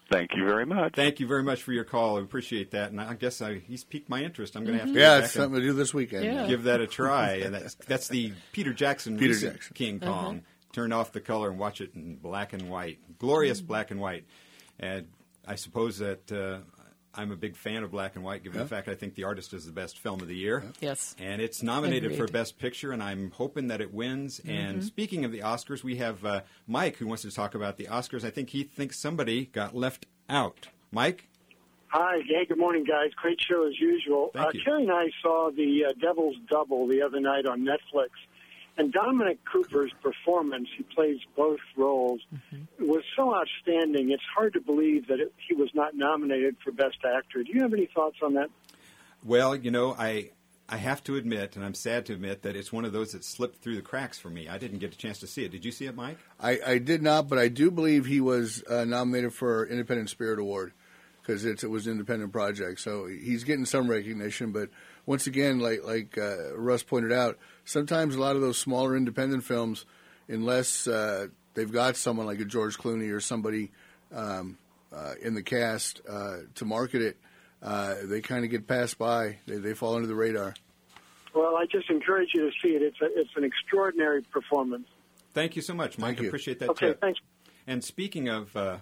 Thank you very much. Thank you very much for your call. I appreciate that. And I guess I, he's piqued my interest. I'm going to have to Yeah, go it's back something to do this weekend. Yeah. give that a try. And that's, that's the Peter Jackson Peter recent Jackson. King Kong. Turn off the color and watch it in black and white. Glorious black and white. And I suppose that uh, I'm a big fan of black and white, given Yeah. the fact I think The Artist is the best film of the year. Yes. And it's nominated for Agreed. Best Picture, and I'm hoping that it wins. Mm-hmm. And speaking of the Oscars, we have uh, Mike who wants to talk about the Oscars. I think he thinks somebody got left out. Mike? Hi. Hey, good morning, guys. Great show as usual. Thank uh, you. Carrie and I saw the uh, Devil's Double the other night on Netflix, and Dominic Cooper's performance, he plays both roles, Mm-hmm. was so outstanding. It's hard to believe that it, he was not nominated for Best Actor. Do you have any thoughts on that? Well, you know, I I have to admit, and I'm sad to admit, that it's one of those that slipped through the cracks for me. I didn't get a chance to see it. Did you see it, Mike? I, I did not, but I do believe he was uh, nominated for Independent Spirit Award because it was an independent project. So he's getting some recognition. But once again, like like uh, Russ pointed out, sometimes a lot of those smaller independent films, unless uh, they've got someone like a George Clooney or somebody um, uh, in the cast uh, to market it, uh, they kind of get passed by. They, they fall under the radar. Well, I just encourage you to see it. It's a, it's an extraordinary performance. Thank you so much, Mike. Thank you. Appreciate that Okay, tip. thanks. And speaking of uh,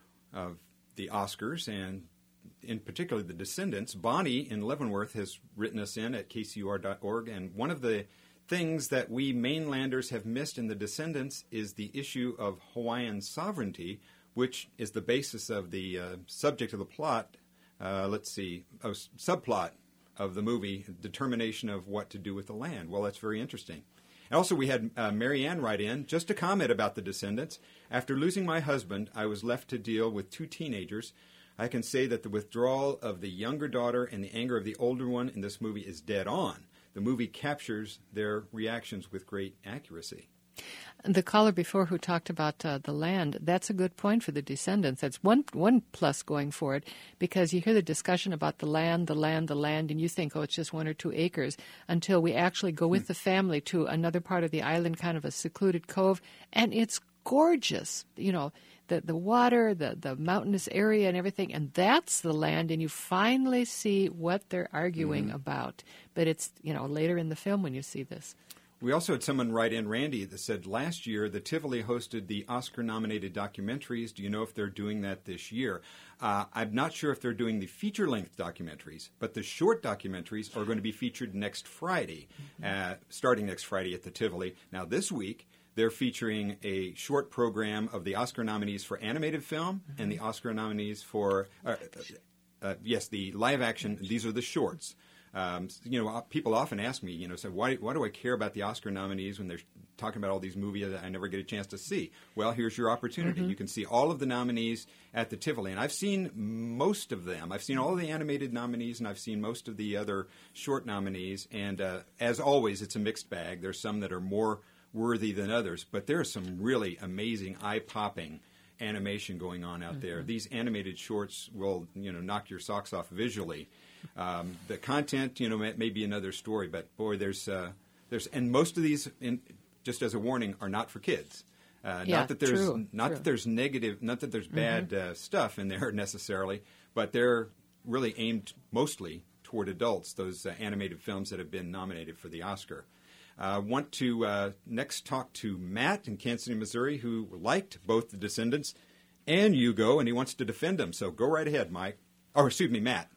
of the Oscars, and in particular the Descendants, Bonnie in Leavenworth has written us in at K C U R dot org, and one of the things that we mainlanders have missed in the Descendants is the issue of Hawaiian sovereignty, which is the basis of the uh, subject of the plot. Uh, let's see, oh, subplot of the movie, determination of what to do with the land. Well, that's very interesting. And also, we had uh, Mary Ann write in just to comment about The Descendants. After losing my husband, I was left to deal with two teenagers. I can say that the withdrawal of the younger daughter and the anger of the older one in this movie is dead on. The movie captures their reactions with great accuracy. The caller before who talked about uh, the land, that's a good point for the Descendants. That's one one plus going for it, because you hear the discussion about the land, the land, the land, and you think, oh, it's just one or two acres, until we actually go with the family to another part of the island, kind of a secluded cove, and it's gorgeous. You know, the the water, the, the mountainous area and everything, and that's the land, and you finally see what they're arguing Mm-hmm. about. But it's, you know, later in the film when you see this. We also had someone write in, Randy, that said last year the Tivoli hosted the Oscar-nominated documentaries. Do you know if they're doing that this year? Uh, I'm not sure if they're doing the feature-length documentaries, but the short documentaries are going to be featured next Friday, uh, starting next Friday at the Tivoli. Now, this week, they're featuring a short program of the Oscar nominees for animated film mm-hmm. and the Oscar nominees for, uh, uh, yes, the live action. These are the shorts. Um, you know, people often ask me, you know, so why, why do I care about the Oscar nominees when they're talking about all these movies that I never get a chance to see? Well, here's your opportunity. Mm-hmm. You can see all of the nominees at the Tivoli. And I've seen most of them. I've seen all of the animated nominees, and I've seen most of the other short nominees. And uh, as always, it's a mixed bag. There's some that are more worthy than others. But there's some really amazing, eye-popping animation going on out mm-hmm. there. These animated shorts will, you know, knock your socks off visually. Um, the content, you know, may, may be another story, but boy, there's uh, there's and most of these, in, just as a warning, are not for kids. Uh, yeah, not that there's true, not true. that there's negative, not that there's bad mm-hmm. uh, stuff in there necessarily, but they're really aimed mostly toward adults. Those uh, animated films that have been nominated for the Oscar. I uh, want to uh, next talk to Matt in Kansas City, Missouri, who liked both The Descendants and Hugo, and he wants to defend them. So go right ahead, Mike. Or excuse me, Matt.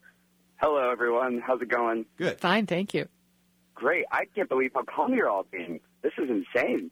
Hello, everyone. How's it going? Good. Fine, thank you. Great. I can't believe how calm you're all being. This is insane.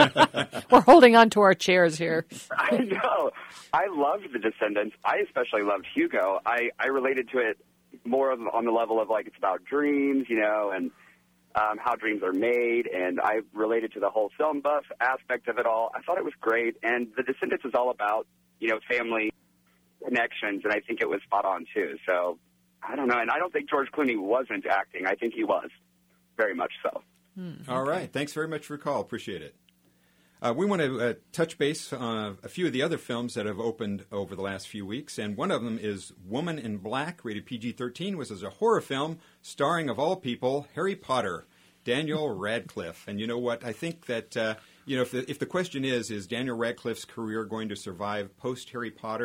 We're holding on to our chairs here. I know. I loved The Descendants. I especially loved Hugo. I, I related to it more of, on the level of, like, it's about dreams, you know, and um, how dreams are made, and I related to the whole film buff aspect of it all. I thought it was great, and The Descendants is all about, you know, family connections, and I think it was spot on, too. So I don't know, and I don't think George Clooney wasn't acting. I think he was, very much so. Hmm, All okay. right. Thanks very much for your call. Appreciate it. Uh, we want to uh, touch base on a few of the other films that have opened over the last few weeks, and one of them is Woman in Black, rated P G thirteen, which is a horror film starring, of all people, Harry Potter, Daniel Radcliffe. And you know what? I think that, uh, you know, if the, if the question is, is Daniel Radcliffe's career going to survive post-Harry Potter?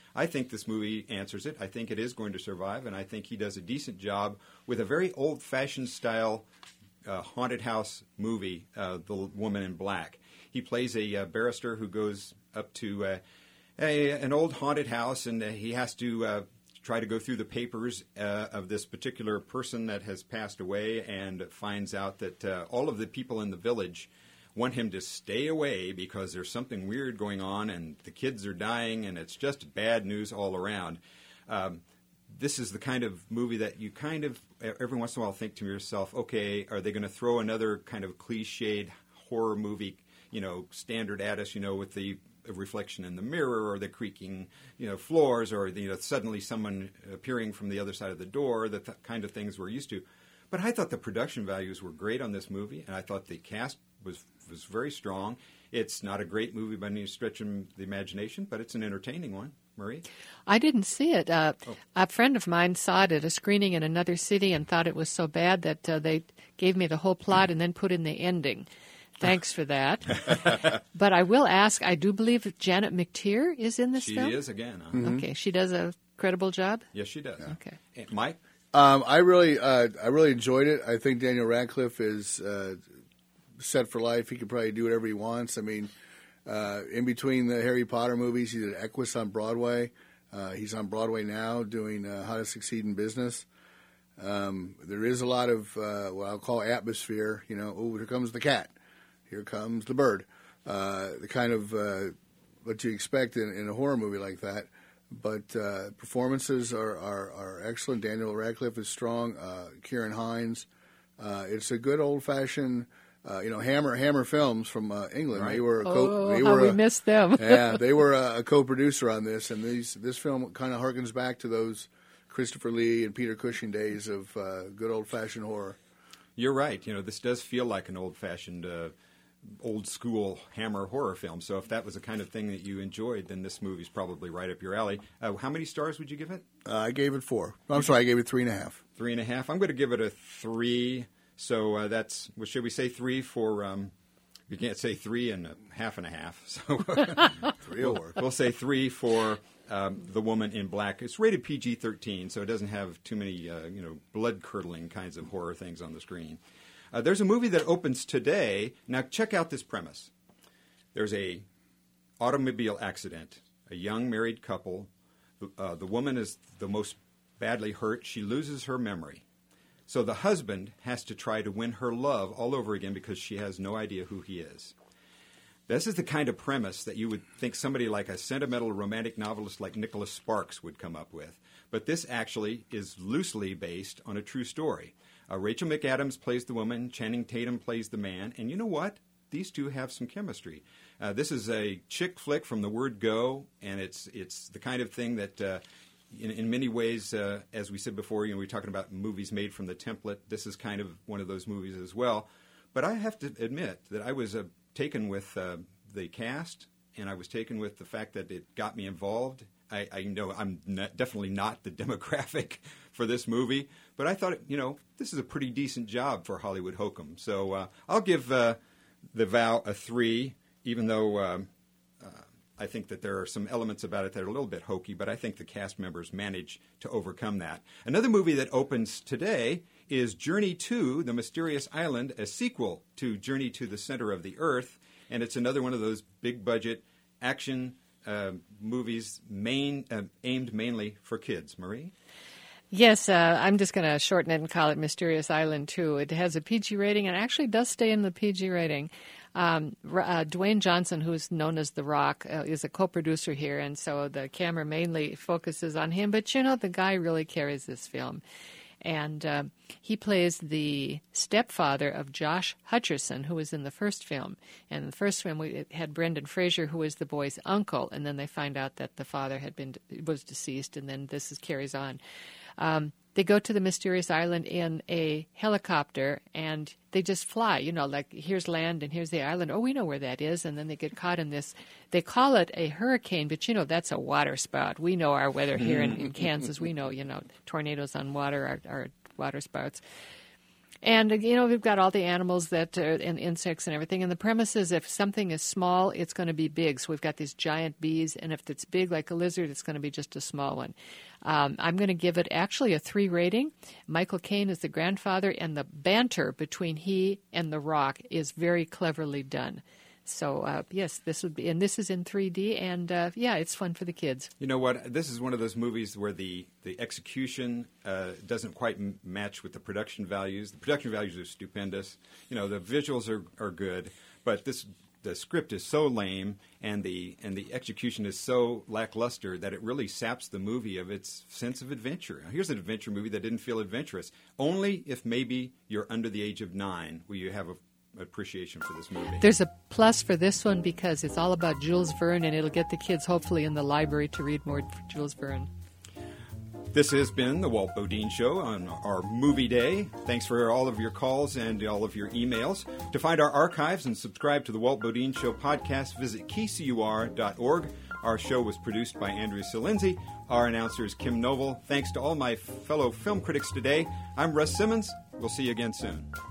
I think this movie answers it. I think it is going to survive, and I think he does a decent job with a very old-fashioned style uh, haunted house movie, uh, The Woman in Black. He plays a uh, barrister who goes up to uh, a, an old haunted house, and uh, he has to uh, try to go through the papers uh, of this particular person that has passed away, and finds out that uh, all of the people in the village want him to stay away because there's something weird going on, and the kids are dying, and it's just bad news all around. Um, this is the kind of movie that you kind of, every once in a while, think to yourself, okay, are they going to throw another kind of cliched horror movie, you know, standard at us, you know, with the reflection in the mirror or the creaking, you know, floors, or the, you know, suddenly someone appearing from the other side of the door, the th- kind of things we're used to. But I thought the production values were great on this movie, and I thought the cast was was very strong. It's not a great movie by any stretch of the imagination, but it's an entertaining one. Marie? I didn't see it. Uh, oh. A friend of mine saw it at a screening in another city and thought it was so bad that uh, they gave me the whole plot and then put in the ending. Thanks for that. But I will ask, I do believe Janet McTeer is in this she film? She is again. Huh? Mm-hmm. Okay. She does a credible job? Yes, she does. Yeah. Okay. And Mike? Um, I really, uh, I really enjoyed it. I think Daniel Radcliffe is uh, set for life. He can probably do whatever he wants. I mean, uh, in between the Harry Potter movies, he did Equus on Broadway. Uh, he's on Broadway now doing uh, How to Succeed in Business. Um, there is a lot of uh, what I'll call atmosphere. You know, oh, here comes the cat. Here comes the bird. Uh, the kind of uh, what you expect in, in a horror movie like that. But uh, performances are, are, are excellent. Daniel Radcliffe is strong. Uh, Kieran Hines. Uh, it's a good old-fashioned, uh, you know, Hammer Hammer Films from uh, England. Right. They were a co- oh, they how were we a, missed them. yeah, they were a, a co-producer on this, and these this film kind of harkens back to those Christopher Lee and Peter Cushing days of uh, good old-fashioned horror. You're right. You know, this does feel like an old-fashioned, uh, old-school Hammer horror film. So if that was the kind of thing that you enjoyed, then this movie's probably right up your alley. Uh, how many stars would you give it? Uh, I gave it four. I'm sorry, I gave it three and a half. Three and a half. I'm going to give it a three. So uh, that's, well, should we say three for, um, we can't say three and a half and a half. So three will work. We'll say three for um, The Woman in Black. It's rated P G thirteen, so it doesn't have too many, uh, you know, blood-curdling kinds of horror things on the screen. Uh, there's a movie that opens today. Now, check out this premise. There's a automobile accident. A young married couple. Uh, the woman is the most badly hurt. She loses her memory. So the husband has to try to win her love all over again because she has no idea who he is. This is the kind of premise that you would think somebody like a sentimental romantic novelist like Nicholas Sparks would come up with. But this actually is loosely based on a true story. Uh, Rachel McAdams plays the woman, Channing Tatum plays the man, and you know what? These two have some chemistry. Uh, this is a chick flick from the word go, and it's it's the kind of thing that, uh, in, in many ways, uh, as we said before, you know, we were talking about movies made from the template. This is kind of one of those movies as well. But I have to admit that I was uh, taken with uh, the cast, and I was taken with the fact that it got me involved. I, I know I'm not, definitely not the demographic for this movie, but I thought, you know, this is a pretty decent job for Hollywood Hokum. So uh, I'll give uh, The Vow a three, even though um, uh, I think that there are some elements about it that are a little bit hokey, but I think the cast members manage to overcome that. Another movie that opens today is Journey to the Mysterious Island, a sequel to Journey to the Center of the Earth, and it's another one of those big-budget action Uh, movies main, uh, aimed mainly for kids. Marie? Yes, uh, I'm just going to shorten it and call it Mysterious Island two. It has a P G rating and actually does stay in the P G rating. Um, uh, Dwayne Johnson, who's known as The Rock, uh, is a co-producer here, and so the camera mainly focuses on him. But, you know, the guy really carries this film. And uh, he plays the stepfather of Josh Hutcherson, who was in the first film. And in the first film, we had Brendan Fraser, who was the boy's uncle, and then they find out that the father had been was deceased, and then this is, carries on. Um, they go to the mysterious island in a helicopter, and they just fly. You know, like, here's land and here's the island. Oh, we know where that is. And then they get caught in this. They call it a hurricane, but, you know, that's a water spout. We know our weather here in, in Kansas. We know, you know, tornadoes on water are, are water spouts. And, uh, you know, we've got all the animals that uh, and insects and everything. And the premise is if something is small, it's going to be big. So we've got these giant bees. And if it's big like a lizard, it's going to be just a small one. Um, I'm going to give it actually a three rating. Michael Caine is the grandfather, and the banter between he and the Rock is very cleverly done. So, uh, yes, this would be, and this is in three D, and uh, yeah, it's fun for the kids. You know what? This is one of those movies where the, the execution uh, doesn't quite m- match with the production values. The production values are stupendous. You know, the visuals are, are good, but this the script is so lame, and the and the execution is so lackluster that it really saps the movie of its sense of adventure. Now, here's an adventure movie that didn't feel adventurous. Only if maybe you're under the age of nine will you have a appreciation for this movie. There's a plus for this one because it's all about Jules Verne, and it'll get the kids hopefully in the library to read more Jules Verne. This has been the Walt Bodine Show on our movie day. Thanks for all of your calls and all of your emails. To find our archives and subscribe to the Walt Bodine Show podcast, visit K C U R dot org. Our show was produced by Andrew Silenzi. Our announcer is Kim Noble. Thanks to all my fellow film critics today. I'm Russ Simmons. We'll see you again soon.